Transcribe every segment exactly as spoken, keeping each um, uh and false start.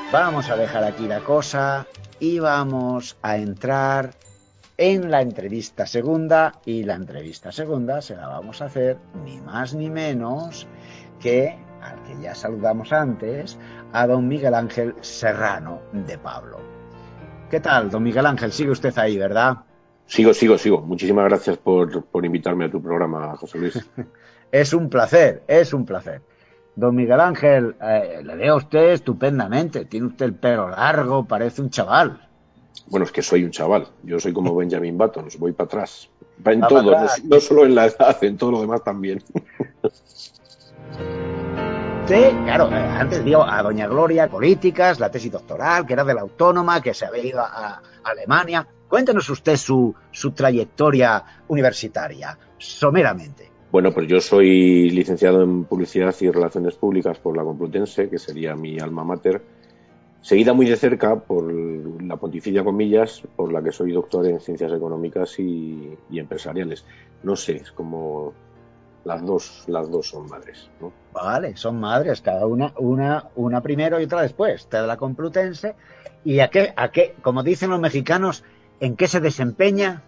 Vamos a dejar aquí la cosa y vamos a entrar en la entrevista segunda, y la entrevista segunda se la vamos a hacer ni más ni menos que al que ya saludamos antes, a don Miguel Ángel Serrano de Pablo. ¿Qué tal, don Miguel Ángel? Sigue usted ahí, ¿verdad? Sigo, sigo, sigo. Muchísimas gracias por, por invitarme a tu programa, José Luis. Es un placer, es un placer. Don Miguel Ángel, eh, le veo a usted estupendamente. Tiene usted el pelo largo, parece un chaval. Bueno, es que soy un chaval. Yo soy como Benjamin Button, voy para atrás. Va en Va para todo, no, atrás. no solo en la edad, en todo lo demás también. Usted, claro, eh, antes vio a doña Gloria, políticas, la tesis doctoral, que era de la Autónoma, que se había ido a, a Alemania. Cuéntenos usted su, su trayectoria universitaria, someramente. Bueno, pues yo soy licenciado en Publicidad y Relaciones Públicas por la Complutense, que sería mi alma mater, seguida muy de cerca por la Pontificia Comillas, por la que soy doctor en Ciencias Económicas y, y Empresariales. No sé, es como las dos, las dos son madres, ¿no? Vale, son madres, cada una, una, una primero y otra después. Usted de la Complutense. ¿Y a qué, a qué, como dicen los mexicanos, en qué se desempeña?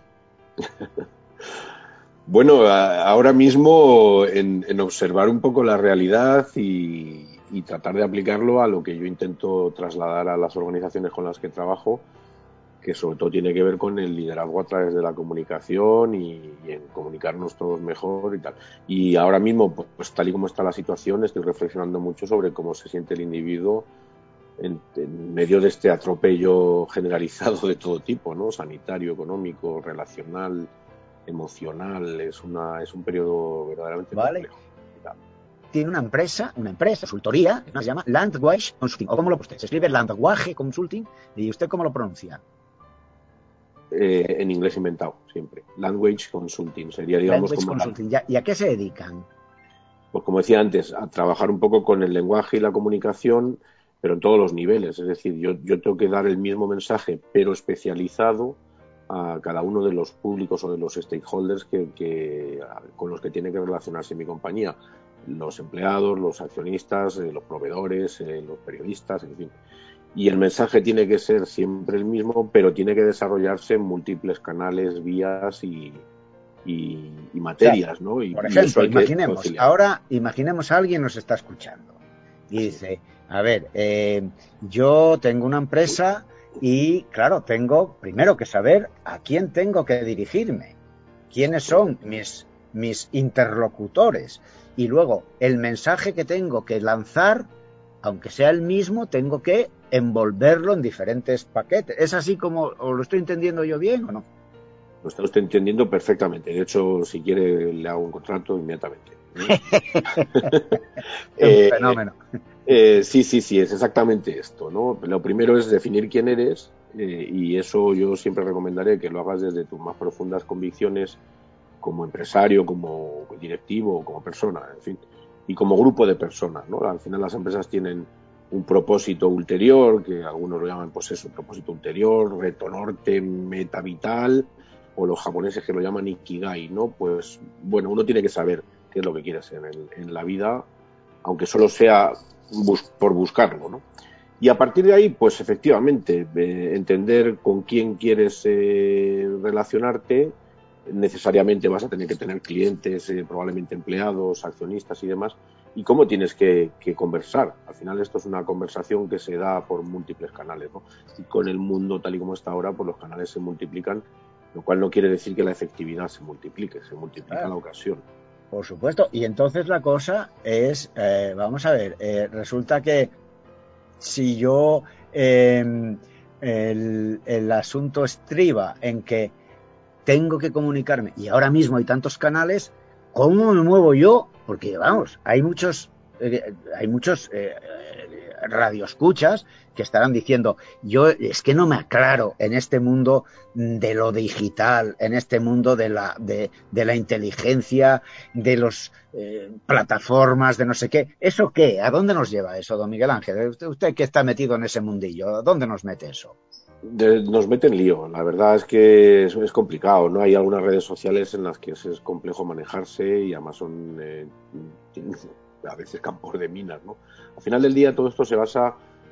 Bueno, a, ahora mismo en, en, observar un poco la realidad y, y tratar de aplicarlo a lo que yo intento trasladar a las organizaciones con las que trabajo, que sobre todo tiene que ver con el liderazgo a través de la comunicación y, y en comunicarnos todos mejor y tal. Y ahora mismo, pues, pues tal y como está la situación, estoy reflexionando mucho sobre cómo se siente el individuo en, en medio de este atropello generalizado de todo tipo, ¿no? Sanitario, económico, relacional, emocional. Es una es un periodo verdaderamente Vale. complejo. Tiene una empresa, una empresa, consultoría, ¿no? Se llama Landwage Consulting. ¿O cómo lo usted? Se escribe Landwage Consulting. ¿Y usted cómo lo pronuncia? Eh, en inglés inventado, siempre. Language Consulting sería, digamos, Language como la, Consulting. ¿Y a qué se dedican? pues como decía antes, a trabajar un poco con el lenguaje y la comunicación, pero en todos los niveles. Es decir, yo, yo tengo que dar el mismo mensaje, pero especializado a cada uno de los públicos o de los stakeholders que, que, con los que tiene que relacionarse mi compañía. Los empleados, los accionistas, eh, los proveedores, eh, los periodistas, en fin. Y el mensaje tiene que ser siempre el mismo, pero tiene que desarrollarse en múltiples canales, vías y, y, y O sea, materias, ¿no? Y, por y eso ejemplo, hay que imaginemos, conciliarlo. ahora imaginemos a alguien nos está escuchando y Sí. dice, a ver, eh, yo tengo una empresa y claro, tengo primero que saber a quién tengo que dirigirme, quiénes son mis, mis interlocutores y luego el mensaje que tengo que lanzar, aunque sea el mismo, tengo que envolverlo en diferentes paquetes. ¿Es así como o lo estoy entendiendo yo bien o no? Lo está usted entendiendo perfectamente. De hecho, si quiere, le hago un contrato inmediatamente. ¿eh? Es un eh, fenómeno. eh, sí, sí, sí, es exactamente esto, ¿no? Lo primero es definir quién eres eh, y eso yo siempre recomendaré que lo hagas desde tus más profundas convicciones como empresario, como directivo, como persona, en fin, y como grupo de personas, ¿no? Al final las empresas tienen un propósito ulterior, que algunos lo llaman, pues eso, propósito ulterior, reto norte, meta vital, o los japoneses que lo llaman ikigai, ¿no? Pues, bueno, uno tiene que saber qué es lo que quiere ser en, en la vida, aunque solo sea bus por buscarlo, ¿no? Y a partir de ahí, pues efectivamente, eh, entender con quién quieres eh, relacionarte, necesariamente vas a tener que tener clientes, eh, probablemente empleados, accionistas y demás, y cómo tienes que, que, conversar. Al final esto es una conversación que se da por múltiples canales, ¿no? Y con el mundo tal y como está ahora, pues los canales se multiplican, lo cual no quiere decir que la efectividad se multiplique, se multiplica Ah, la ocasión. por supuesto. Y entonces la cosa es, eh, vamos a ver, eh, resulta que si yo eh, el, el asunto estriba en que tengo que comunicarme y ahora mismo hay tantos canales, ¿cómo me muevo yo? Porque vamos, hay muchos, eh, hay muchos eh, radioescuchas que estarán diciendo, yo es que no me aclaro en este mundo de lo digital, en este mundo de la, de, de la inteligencia, de las eh, plataformas, de no sé qué. ¿Eso qué? ¿A dónde nos lleva eso, don Miguel Ángel? Usted, usted que está metido en ese mundillo, ¿a dónde nos mete eso? De, nos mete en lío. La verdad es que es, es, complicado, ¿no? Hay algunas redes sociales en las que es, es complejo manejarse y además son eh, a veces campos de minas, ¿no? Al final del día todo esto se basa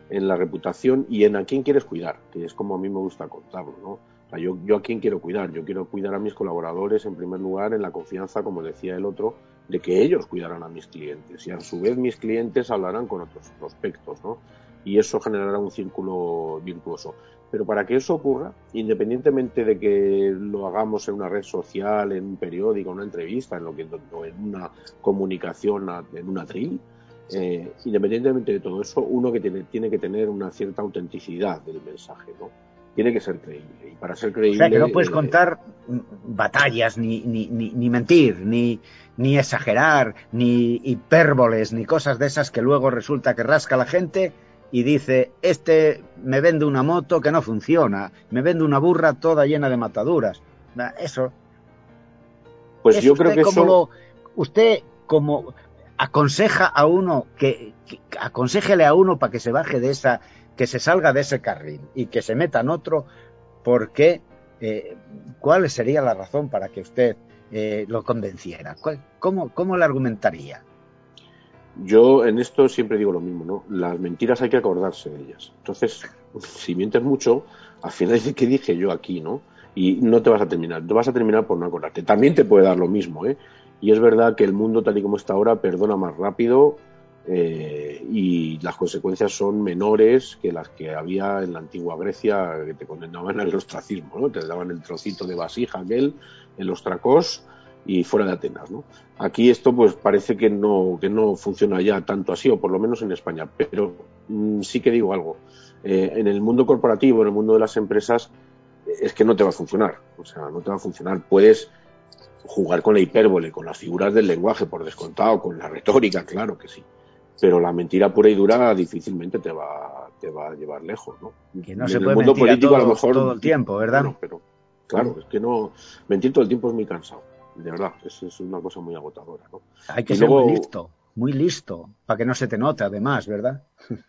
en la reputación y en a quién quieres cuidar, que es como a mí me gusta contarlo, ¿no? O sea, yo, yo a quién quiero cuidar, yo quiero cuidar a mis colaboradores en primer lugar en la confianza, como decía el otro, de que ellos cuidarán a mis clientes y a su vez mis clientes hablarán con otros prospectos, ¿no? Y eso generará un círculo virtuoso. Pero para que eso ocurra, independientemente de que lo hagamos en una red social, en un periódico, en una entrevista, en lo que o en una comunicación, en una atril, eh, independientemente de todo eso, uno que tiene, tiene que tener una cierta autenticidad del mensaje, ¿no? Tiene que ser creíble. Y para ser O sea, que no creíble... puedes Eh, contar batallas, ni, ni, ni, ni mentir, ni, ni exagerar, ni hipérboles, ni cosas de esas que luego resulta que rasca la gente y dice, este me vende una moto que no funciona, me vende una burra toda llena de mataduras. Eso. pues ¿Es yo creo usted que como eso... lo... Usted como aconseja a uno que, que aconsejele a uno para que se baje de esa, que se salga de ese carril y que se meta en otro, porque eh, ¿cuál sería la razón para que usted eh, lo convenciera? ¿Cómo, cómo le argumentaría? Yo en esto siempre digo lo mismo, ¿no? Las mentiras hay que acordarse de ellas. Entonces, si mientes mucho, al final dices, ¿qué dije yo aquí, no? Y no te vas a terminar, te vas a terminar por no acordarte. También te puede dar lo mismo, ¿eh? Y es verdad que el mundo tal y como está ahora perdona más rápido eh, y las consecuencias son menores que las que había en la antigua Grecia, que te condenaban al ostracismo, ¿no? Te daban el trocito de vasija aquel, el ostracós y fuera de Atenas, ¿no? Aquí esto pues parece que no, que no funciona ya tanto así, o por lo menos en España, pero mmm, sí que digo algo. Eh, en el mundo corporativo, en el mundo de las empresas, es que no te va a funcionar. O sea, no te va a funcionar. Puedes jugar con la hipérbole, con las figuras del lenguaje, por descontado, con la retórica, claro que sí. Pero la mentira pura y dura difícilmente te va, te va a llevar lejos, ¿no? Que no En se el puede mundo mentir a político a lo todo, mejor, todo el tiempo, ¿verdad? bueno, pero claro, es que no, mentir todo el tiempo es muy cansado. De verdad, es, es una cosa muy agotadora, ¿no? Hay que Y ser muy luego, listo, muy listo, para que no se te note además, ¿verdad?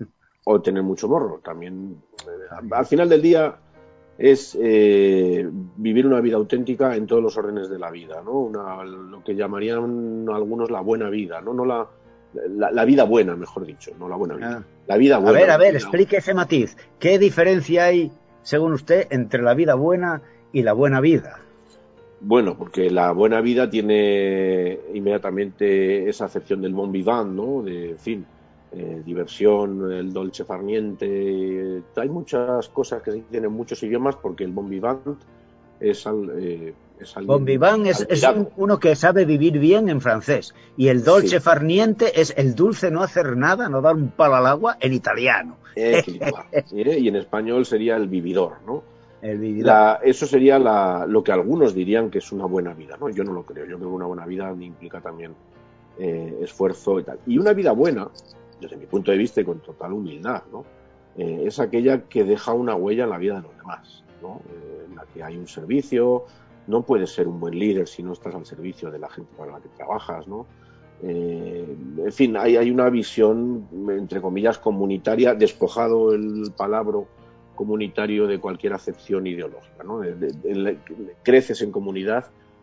o tener mucho morro, también. Eh, al También. final del día es eh, vivir una vida auténtica en todos los órdenes de la vida, ¿no? Una, lo que llamarían algunos la buena vida, ¿no? No la, la, la vida buena, mejor dicho, no la buena vida. Ah. La vida A buena, ver, a una ver, vida... explique ese matiz. ¿Qué diferencia hay, según usted, entre la vida buena y la buena vida? Bueno, porque la buena vida tiene inmediatamente esa acepción del bon vivant, ¿no? De, en fin, eh, diversión, el dolce far niente. Hay muchas cosas que se dicen en muchos idiomas porque el bon vivant es, al, eh, es Bon alguien vivant es, es un, admirado. uno que sabe vivir bien en francés. Y el dolce Sí, far niente es el dulce no hacer nada, no dar un palo al agua en italiano. eh, ¿eh? Y en español sería el vividor, ¿no? El vividor. La, eso sería la, lo que algunos dirían que es una buena vida, ¿no? Yo no lo creo. Yo creo que una buena vida implica también eh, esfuerzo y tal. Y una vida buena, desde mi punto de vista y con total humildad, ¿no? Eh, es aquella que deja una huella en la vida de los demás, ¿no? Eh, en la que hay un servicio. No puedes ser un buen líder si no estás al servicio de la gente para la que trabajas, ¿no? Eh, en fin, hay, hay una visión, entre comillas, comunitaria, despojado el palabra comunitario de cualquier acepción ideológica, ¿no? De, de, de, de, creces en comunidad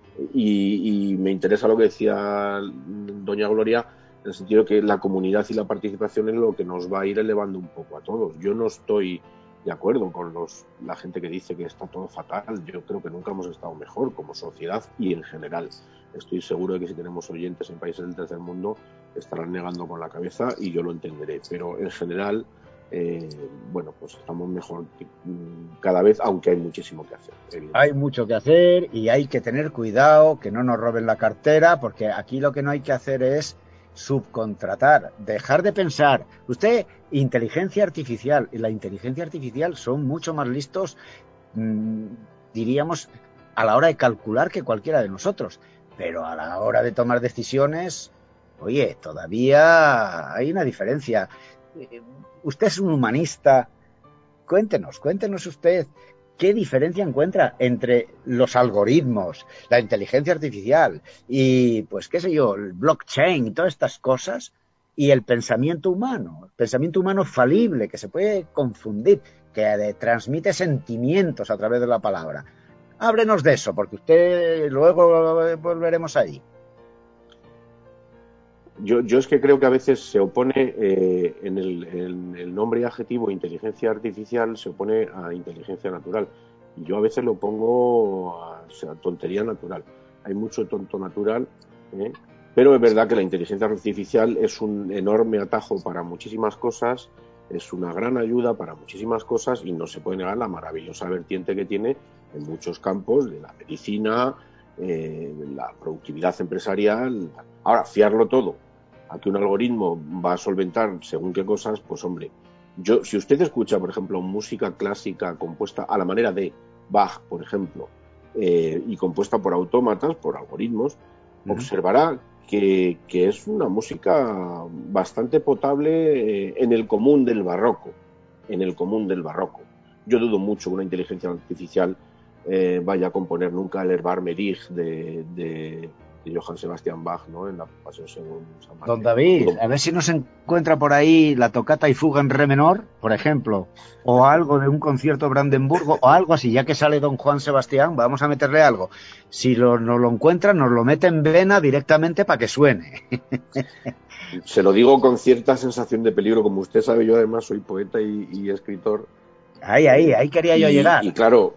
y, y me interesa lo que decía doña Gloria en el sentido de que la comunidad y la participación es lo que nos va a ir elevando un poco a todos. Yo no estoy de acuerdo con los, la gente que dice que está todo fatal. Yo creo que nunca hemos estado mejor como sociedad y en general. Estoy seguro de que si tenemos oyentes en países del tercer mundo estarán negando con la cabeza y yo lo entenderé. Pero en general, eh, bueno, pues estamos mejor cada vez, aunque hay muchísimo que hacer. Hay mucho que hacer y hay que tener cuidado que no nos roben la cartera, porque aquí lo que no hay que hacer es subcontratar, dejar de pensar. Usted, inteligencia artificial, y la inteligencia artificial son mucho más listos, mmm, diríamos, a la hora de calcular que cualquiera de nosotros, pero a la hora de tomar decisiones, oye, todavía hay una diferencia. Usted es un humanista. Cuéntenos, cuéntenos usted qué diferencia encuentra entre los algoritmos, la inteligencia artificial y, pues, qué sé yo, el blockchain y todas estas cosas y el pensamiento humano, el pensamiento humano falible que se puede confundir, que transmite sentimientos a través de la palabra. Háblenos de eso, porque usted luego volveremos ahí. Yo, yo es que creo que a veces se opone eh, en, el, en el nombre y adjetivo inteligencia artificial, se opone a inteligencia natural. Y yo a veces lo pongo a, o sea, tontería natural. Hay mucho tonto natural, ¿eh? Pero es verdad que la inteligencia artificial es un enorme atajo para muchísimas cosas, es una gran ayuda para muchísimas cosas y no se puede negar la maravillosa vertiente que tiene en muchos campos de la medicina, eh, la productividad empresarial. Ahora, fiarlo todo a que un algoritmo va a solventar según qué cosas, pues hombre, yo, si usted escucha, por ejemplo, música clásica compuesta a la manera de Bach, por ejemplo, eh, y compuesta por autómatas, por algoritmos, uh-huh. observará que, que es una música bastante potable eh, en el común del barroco, en el común del barroco. Yo dudo mucho que una inteligencia artificial eh, vaya a componer nunca el Herbar Medig de, de, de Johann Sebastian Bach, ¿no? En la Pasión según San Mateo. Don David, a ver si nos encuentra por ahí la tocata y fuga en re menor, por ejemplo, o algo de un concierto de Brandenburgo, o algo así, ya que sale don Juan Sebastián, vamos a meterle algo. Si lo, nos lo encuentra, nos lo mete en vena directamente para que suene. Se lo digo con cierta sensación de peligro, como usted sabe, yo además soy poeta y, y escritor. Ahí, ahí, ahí quería y, yo llegar. Y claro,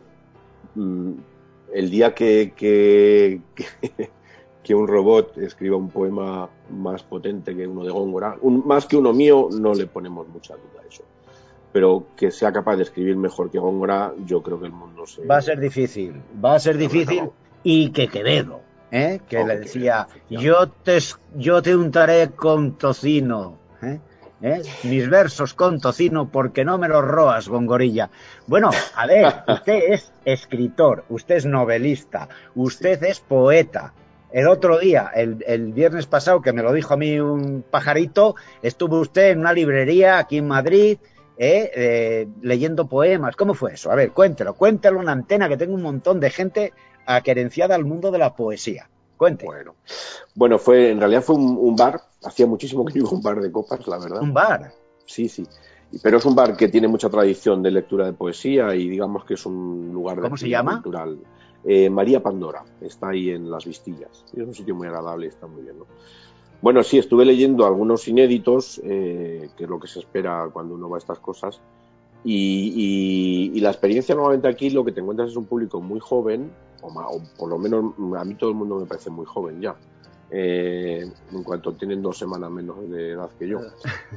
el día que, que, que, que un robot escriba un poema más potente que uno de Góngora, un, más que uno mío, no le ponemos mucha duda a eso. Pero que sea capaz de escribir mejor que Góngora, yo creo que el mundo se... Va a ser difícil, va a ser difícil, y que Quevedo, ¿eh? que oh, le decía, Quevedo, yo, te, yo te untaré con tocino, ¿eh? ¿Eh? mis versos con tocino porque no me los roas, Gongorilla. Bueno, a ver, usted es escritor, usted es novelista, usted sí. es poeta. El otro día, el, el viernes pasado, que me lo dijo a mí un pajarito, estuvo usted en una librería aquí en Madrid, eh, eh, leyendo poemas. ¿Cómo fue eso? A ver, cuéntelo, cuéntelo en antena, que tengo un montón de gente aquerenciada al mundo de la poesía. Cuente. Bueno, bueno fue, en realidad fue un, un bar, hacía muchísimo que iba a un bar de copas, la verdad. ¿Un bar? Sí, sí. Pero es un bar que tiene mucha tradición de lectura de poesía y digamos que es un lugar de ¿Cómo se llama? cultural. Eh, María Pandora, está ahí en Las Vistillas. Es un sitio muy agradable y está muy bien, ¿no? Bueno, sí, estuve leyendo algunos inéditos, eh, que es lo que se espera cuando uno va a estas cosas. Y, y, y la experiencia normalmente aquí lo que te encuentras es un público muy joven, o, más, o por lo menos a mí todo el mundo me parece muy joven ya. Eh, en cuanto tienen dos semanas menos de edad que yo,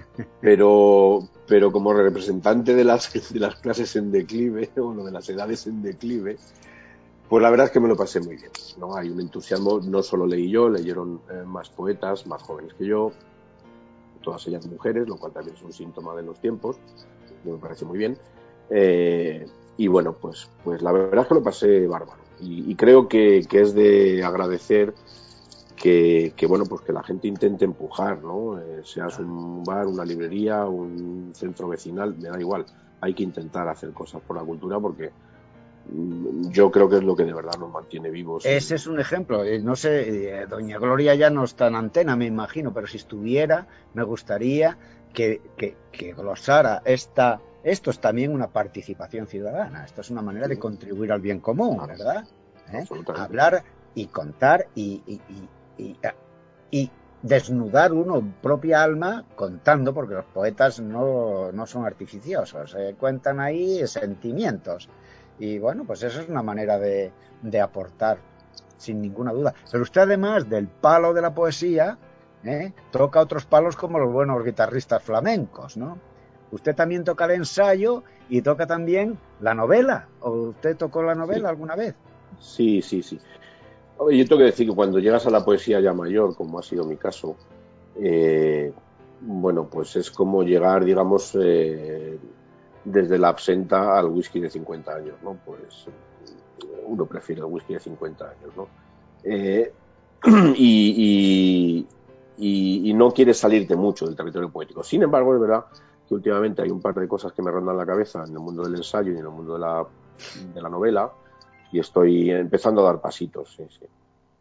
pero pero como representante de las de las clases en declive o de las edades en declive, pues la verdad es que me lo pasé muy bien, ¿no? Hay un entusiasmo, no solo leí yo, leyeron eh, más poetas más jóvenes que yo, todas ellas mujeres, lo cual también es un síntoma de los tiempos, me parece muy bien, eh, y bueno, pues pues la verdad es que lo pasé bárbaro y, y creo que, que es de agradecer Que, que bueno, pues que la gente intente empujar, ¿no? Eh, seas un bar, una librería, un centro vecinal, me da igual. Hay que intentar hacer cosas por la cultura porque mmm, yo creo que es lo que de verdad nos mantiene vivos. Ese es un ejemplo. No sé, eh, doña Gloria ya no está en antena, me imagino, pero si estuviera, me gustaría que, que, que glosara esta... Esto es también una participación ciudadana. Esto es una manera sí. de contribuir al bien común, claro. ¿verdad? ¿Eh? Hablar y contar y... y, y Y, y desnudar uno propia alma contando, porque los poetas no, no son artificiosos, eh, cuentan ahí sentimientos. Y bueno, pues eso es una manera de, de aportar, sin ninguna duda. Pero usted, además del palo de la poesía, eh, toca otros palos como los buenos guitarristas flamencos, ¿no? Usted también toca el ensayo y toca también la novela. ¿O usted tocó la novela sí. alguna vez? Sí, sí, sí. Yo tengo que decir que cuando llegas a la poesía ya mayor, como ha sido mi caso, eh, bueno, pues es como llegar, digamos, eh, desde la absenta al whisky de cincuenta años, ¿no? Pues uno prefiere el whisky de cincuenta años, ¿no? Eh, y, y, y, y no quieres salirte mucho del territorio poético. Sin embargo, es verdad que últimamente hay un par de cosas que me rondan la cabeza en el mundo del ensayo y en el mundo de la, de la novela, y estoy empezando a dar pasitos, sí, sí.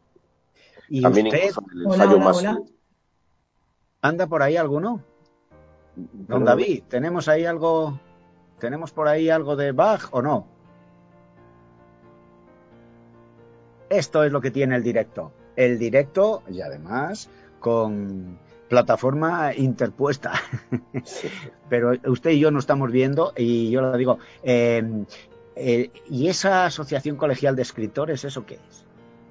¿Y También usted? incluso en el ensayo hola, más... hola. ¿Anda por ahí alguno? Don David, ¿tenemos ahí algo? ¿Tenemos por ahí algo de Bach o no? Esto es lo que tiene el directo. El directo, y además con plataforma interpuesta. Sí. Pero usted y yo nos estamos viendo y yo le digo, eh, eh, ¿y esa asociación colegial de escritores, eso qué es?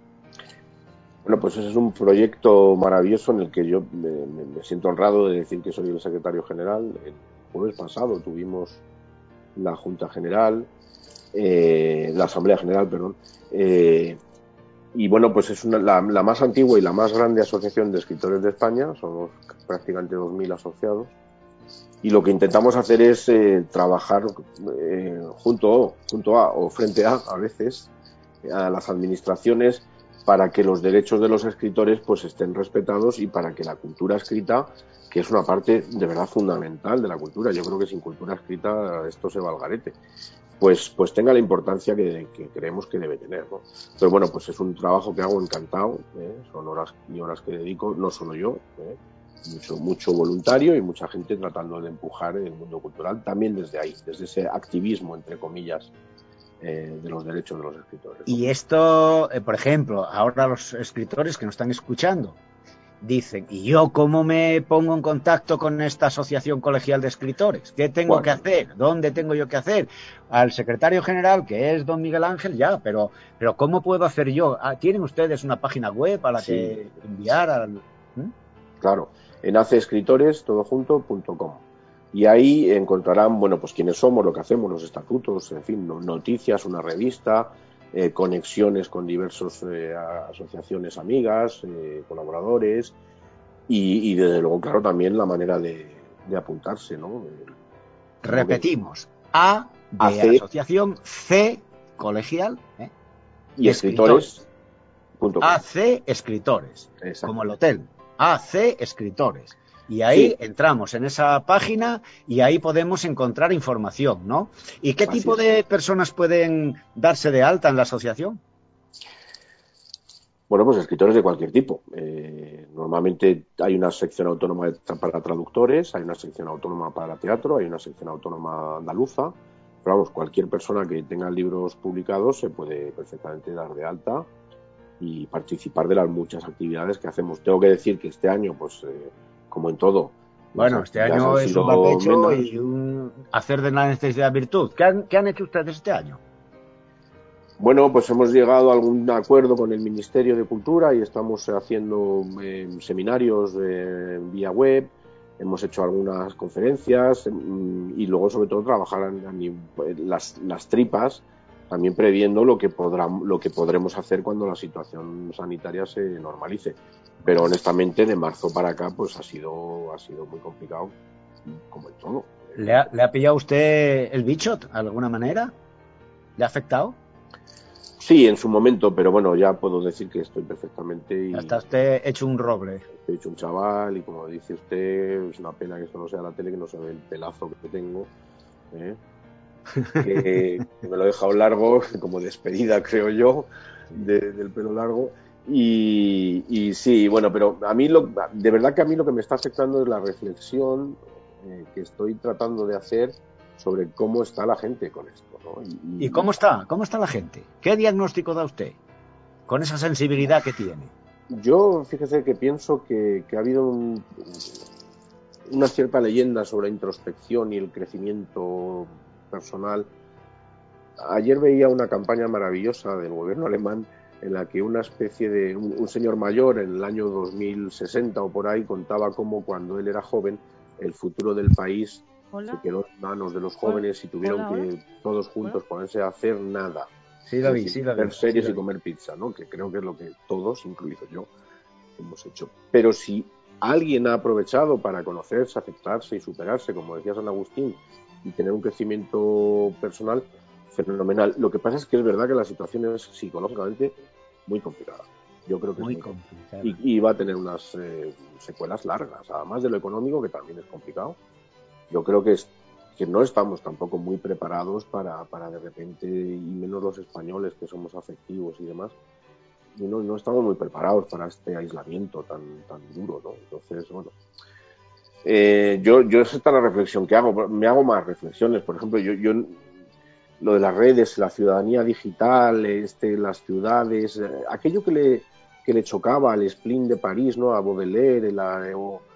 Bueno, pues ese es un proyecto maravilloso en el que yo me, me- me siento honrado de decir que soy el secretario general. El jueves pasado tuvimos la Junta General, eh, la Asamblea General, perdón, eh, y bueno, pues es una- la, la más antigua y la más grande asociación de escritores de España, somos prácticamente dos mil asociados, y lo que intentamos hacer es eh, trabajar eh, junto, junto a o frente a, a veces, a las administraciones para que los derechos de los escritores pues estén respetados y para que la cultura escrita, que es una parte de verdad fundamental de la cultura, yo creo que sin cultura escrita esto se va al garete, pues, pues tenga la importancia que, que creemos que debe tener, ¿no? Pero bueno, pues es un trabajo que hago encantado, ¿eh? Son horas y horas que dedico, no solo yo, ¿eh? mucho, mucho voluntario y mucha gente tratando de empujar el mundo cultural también desde ahí, desde ese activismo, entre comillas, eh, de los derechos de los escritores, ¿no? Y esto, eh, por ejemplo, ahora los escritores que nos están escuchando dicen, ¿y yo cómo me pongo en contacto con esta asociación colegial de escritores? ¿Qué tengo que Bueno, hacer? ¿Dónde tengo yo que hacer? Al secretario general, que es don Miguel Ángel, ya, pero, pero ¿cómo puedo hacer yo? Ah, ¿tienen ustedes una página web a la sí, que enviar? Al... ¿Mm? claro, en haceescritores todo junto punto com. Y ahí encontrarán, bueno, pues quiénes somos, lo que hacemos, los estatutos, en fin, no- noticias, una revista, eh, conexiones con diversas eh, asociaciones amigas, eh, colaboradores y, y, desde luego, claro, también la manera de, de apuntarse, ¿no? Eh, Tengo que Repetimos, A de hace asociación, C colegial, ¿eh? y Escritores. escritores punto com. A C Escritores, como el Exactamente. hotel. A C Escritores. Y ahí Sí, entramos en esa página y ahí podemos encontrar información, ¿no? ¿Y qué así tipo es. de personas pueden darse de alta en la asociación? Bueno, pues escritores de cualquier tipo. Eh, normalmente hay una sección autónoma para traductores, hay una sección autónoma para teatro, hay una sección autónoma andaluza. Pero vamos, cualquier persona que tenga libros publicados se puede perfectamente dar de alta y participar de las muchas actividades que hacemos. Tengo que decir que este año, pues eh, como en todo, las Bueno, este actividades han año es un sido barbecho menos. y un hacer de la necesidad virtud. ¿Qué han, qué han hecho ustedes este año? Bueno, pues hemos llegado a algún acuerdo con el Ministerio de Cultura y estamos haciendo eh, seminarios eh, vía web, hemos hecho algunas conferencias mm, y luego sobre todo trabajar en, en las, las tripas, también previendo lo que, podrá, lo que podremos hacer cuando la situación sanitaria se normalice. Pero honestamente de marzo para acá pues ha sido, ha sido muy complicado, como en todo. ¿Le ha, ¿Le ha pillado usted el bicho de alguna manera? ¿Le ha afectado? Sí, en su momento, pero bueno, ya puedo decir que estoy perfectamente Ya está y usted hecho un roble. estoy hecho un chaval y como dice usted, es una pena que esto no sea la tele, que no se ve el pelazo que tengo, ¿eh? que, que me lo he dejado largo, como despedida creo yo, Sí. de, del pelo largo. Y, y, sí, bueno, pero a mí, lo, de verdad que a mí lo que me está afectando es la reflexión eh, que estoy tratando de hacer sobre cómo está la gente con esto, ¿no? ¿Y Y, cómo está? ¿Cómo está la gente? ¿Qué diagnóstico da usted con esa sensibilidad que tiene? y yo, fíjese que pienso que, que ha habido un, una cierta leyenda sobre la introspección y el crecimiento personal. Ayer veía una campaña maravillosa del gobierno alemán en la que una especie de un, un señor mayor en el año dos mil sesenta o por ahí contaba cómo cuando él era joven el futuro del país se Hola, quedó en manos de los hola, jóvenes y tuvieron hola, hola. que todos Bueno, juntos ponerse a hacer nada. Sí Es lo vi, decir, sí lo vi, ver sí series lo y vi. comer pizza, ¿no? Que creo que es lo que todos, incluido yo, hemos hecho. Pero si alguien ha aprovechado para conocerse, aceptarse y superarse, como decía San Agustín, y tener un crecimiento personal fenomenal. Lo que pasa es que es verdad que la situación es psicológicamente muy complicada. Yo creo que es Muy muy complicada. complicada. Y, y va a tener unas eh, secuelas largas, además de lo económico, que también es complicado. Yo creo que, es, que no estamos tampoco muy preparados para, para de repente, y menos los españoles que somos afectivos y demás, y no, no estamos muy preparados para este aislamiento tan, tan duro, ¿no? Entonces, bueno, eh, yo, yo esa es la reflexión que hago. Me hago más reflexiones. Por ejemplo, yo, yo lo de las redes, la ciudadanía digital, este, las ciudades, eh, aquello que le, que le chocaba al Spleen de París, ¿no? A Baudelaire, la, o,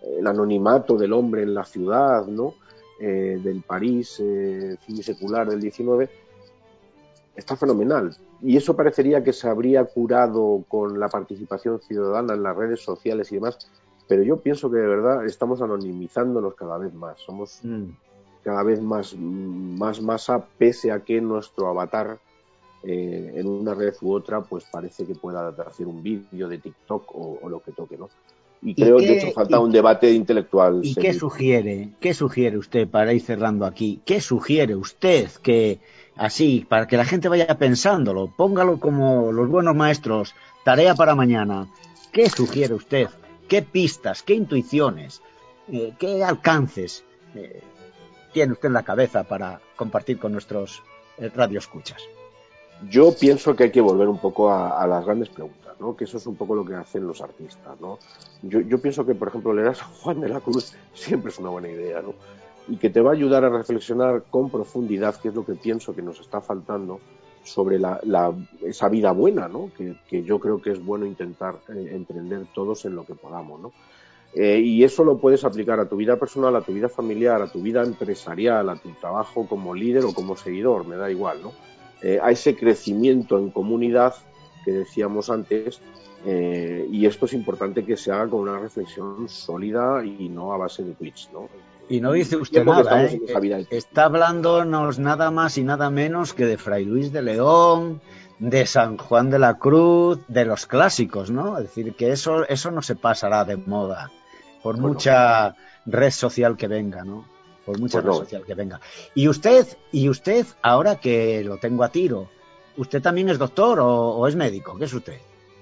el anonimato del hombre en la ciudad, ¿no? Eh, del París eh, finisecular del diecinueve, está fenomenal. Y eso parecería que se habría curado con la participación ciudadana en las redes sociales y demás, pero yo pienso que de verdad estamos anonimizándonos cada vez más. Somos mm. cada vez más, más masa, pese a que nuestro avatar eh, en una red u otra pues parece que pueda hacer un vídeo de TikTok o, o lo que toque, ¿no? Y creo que de hecho falta un debate intelectual. ¿Y serio. qué sugiere? ¿Qué sugiere usted para ir cerrando aquí? ¿Qué sugiere usted que así, para que la gente vaya pensándolo, póngalo como los buenos maestros, tarea para mañana? ¿Qué sugiere usted? ¿Qué pistas? ¿Qué intuiciones? Eh, ¿Qué alcances eh, tiene usted en la cabeza para compartir con nuestros eh, radioescuchas? Yo pienso que hay que volver un poco a, a las grandes preguntas, ¿no? Que eso es un poco lo que hacen los artistas, ¿no? Yo, yo pienso que, por ejemplo, leer a San Juan de la Cruz siempre es una buena idea, ¿no? Y que te va a ayudar a reflexionar con profundidad, que es lo que pienso que nos está faltando, sobre la, la, esa vida buena, ¿no? Que, que yo creo que es bueno intentar eh, emprender todos en lo que podamos, ¿no? Eh, y eso lo puedes aplicar a tu vida personal, a tu vida familiar, a tu vida empresarial, a tu trabajo como líder o como seguidor, me da igual, ¿no? Eh, a ese crecimiento en comunidad que decíamos antes, eh, y esto es importante que se haga con una reflexión sólida y no a base de tweets, ¿no? Y no dice usted nada, ¿eh? Está hablándonos nada más y nada menos que de Fray Luis de León, de San Juan de la Cruz, de los clásicos, ¿no? Es decir, que eso, eso no se pasará de moda, por bueno, mucha red social que venga, ¿no? Por mucha pues red no. social que venga. Y usted, y usted, ahora que lo tengo a tiro, ¿usted también es doctor o, o es médico? ¿Qué es usted?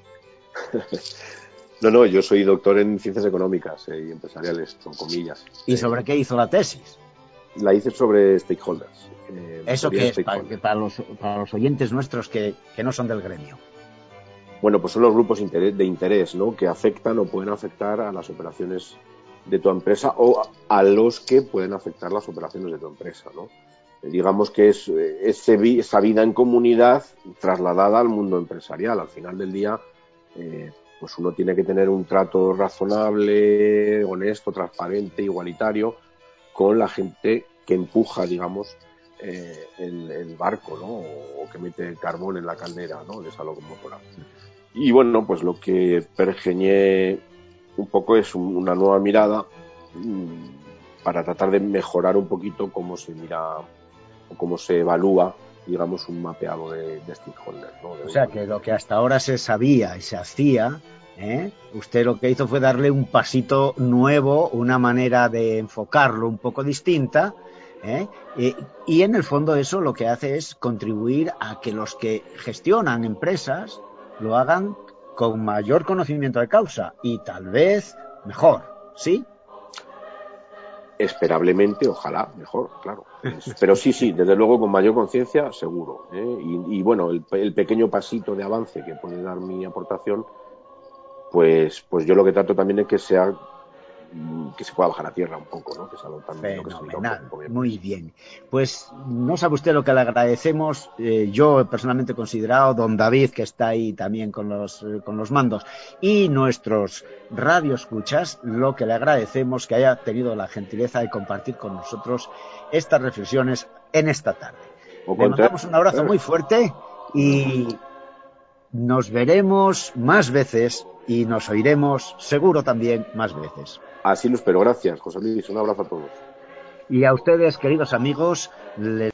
No, no, yo soy doctor en ciencias económicas eh, y empresariales, con comillas. ¿Y sobre eh, qué hizo la tesis? La hice sobre stakeholders. Eh, ¿Eso qué es para, para, los, para los oyentes nuestros que, que no son del gremio? Bueno, pues son los grupos de interés, ¿no? Que afectan o pueden afectar a las operaciones de tu empresa o a los que pueden afectar las operaciones de tu empresa, ¿no? Digamos que es ese, esa vida en comunidad trasladada al mundo empresarial. Al final del día, eh, pues uno tiene que tener un trato razonable, honesto, transparente, igualitario con la gente que empuja, digamos, eh, el, el barco, ¿no? O que mete el carbón en la caldera, ¿no? De esa locomotora. Y bueno, pues lo que pergeñé un poco es una nueva mirada para tratar de mejorar un poquito cómo se mira o cómo se evalúa, digamos, un mapeado de, de stakeholders, ¿no? De o sea, que lo que hasta ahora se sabía y se hacía, ¿eh? Usted lo que hizo fue darle un pasito nuevo, una manera de enfocarlo un poco distinta, ¿eh? Y, y en el fondo eso lo que hace es contribuir a que los que gestionan empresas lo hagan con mayor conocimiento de causa y tal vez mejor, ¿sí? Esperablemente, ojalá, mejor, claro. Pero sí, sí, desde luego con mayor conciencia, seguro. ¿eh? Y, y bueno, el, el pequeño pasito de avance que puede dar mi aportación, pues, pues yo lo que trato también es que sea que se pueda bajar a tierra un poco, ¿no? Que es algo también lo que explica un poco. Muy bien. Pues no sabe usted lo que le agradecemos. Eh, yo personalmente he considerado, don David, que está ahí también con los, eh, con los mandos, y nuestros radioescuchas, lo que le agradecemos que haya tenido la gentileza de compartir con nosotros estas reflexiones en esta tarde. O le mandamos un abrazo muy fuerte y nos veremos más veces y nos oiremos seguro también más veces. Así lo espero. Gracias, José Luis. Un abrazo a todos. Y a ustedes, queridos amigos, les